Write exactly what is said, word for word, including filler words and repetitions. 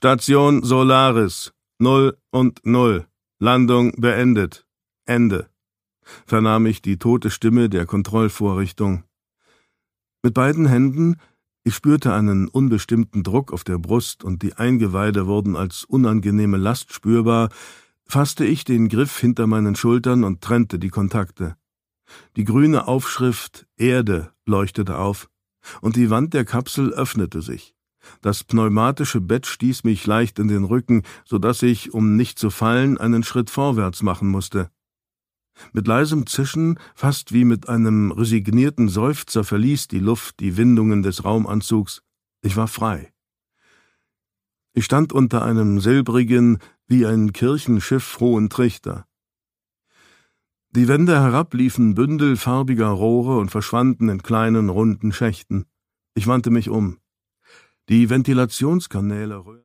Station Solaris. Null und Null. Landung beendet. Ende, vernahm ich die tote Stimme der Kontrollvorrichtung. Mit beiden Händen, ich spürte einen unbestimmten Druck auf der Brust und die Eingeweide wurden als unangenehme Last spürbar, fasste ich den Griff hinter meinen Schultern und trennte die Kontakte. Die grüne Aufschrift »Erde« leuchtete auf, und die Wand der Kapsel öffnete sich. Das pneumatische Bett stieß mich leicht in den Rücken, so dass ich, um nicht zu fallen, einen Schritt vorwärts machen musste. Mit leisem Zischen, fast wie mit einem resignierten Seufzer, verließ die Luft die Windungen des Raumanzugs. Ich war frei. Ich stand unter einem silbrigen, wie ein Kirchenschiff hohen Trichter. Die Wände herab liefen Bündel farbiger Rohre und verschwanden in kleinen, runden Schächten. Ich wandte mich um. Die Ventilationskanäle